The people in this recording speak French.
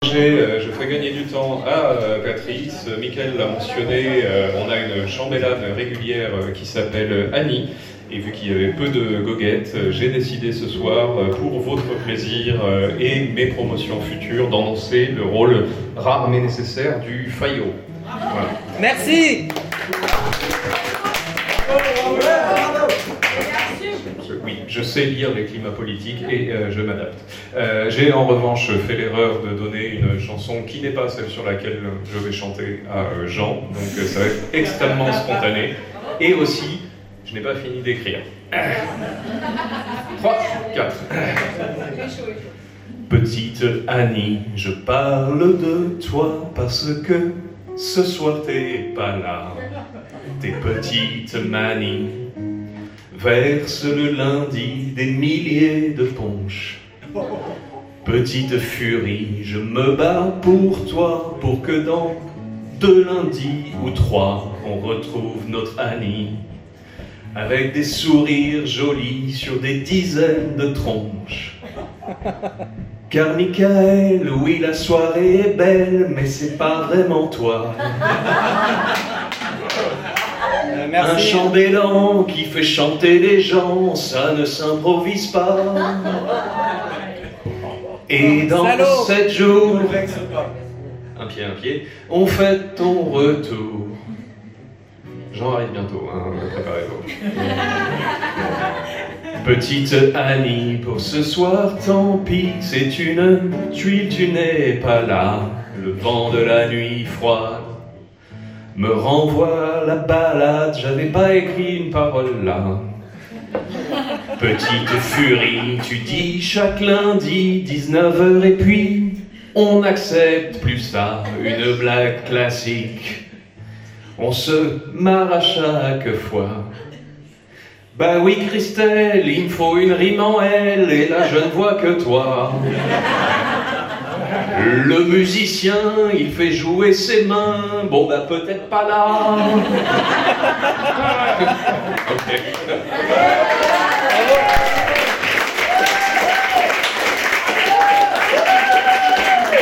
Je fais gagner du temps à Patrice. Mickaël l'a mentionné, on a une chambellane régulière qui s'appelle Annie. Et vu qu'il y avait peu de goguettes, j'ai décidé ce soir, pour votre plaisir et mes promotions futures, d'annoncer le rôle rare mais nécessaire du faillot. Voilà. Merci. Oui, je sais lire les climats politiques et je m'adapte. J'ai en revanche fait l'erreur de donner une chanson qui n'est pas celle sur laquelle je vais chanter à Jean, donc ça va être extrêmement spontané. Et aussi, je n'ai pas fini d'écrire. 3, 4. Petite Annie, je parle de toi parce que ce soir t'es pas là. Tes petites manies versent le lundi des milliers de punch. Petite furie, je me bats pour toi, pour que dans 2 lundis ou 3, on retrouve notre Annie. Avec des sourires jolis sur des dizaines de tronches. Car Mickaël, oui, la soirée est belle, mais c'est pas vraiment toi. Merci. Un chambellan qui fait chanter les gens, ça ne s'improvise pas. Et dans 7 jours, un pied, on fait ton retour. J'en arrive bientôt, hein, préparez-vous. Petite Annie, pour ce soir, tant pis, c'est une tuile, tu n'es pas là. Le vent de la nuit froide me renvoie la balade, j'avais pas écrit une parole là. Petite furie, tu dis chaque lundi, 19h et puis on n'accepte plus ça, une blague classique. On se marre à chaque fois. Bah oui Christelle, il me faut une rime en L, et là je ne vois que toi. Le musicien, il fait jouer ses mains, bon bah peut-être pas là. Ok.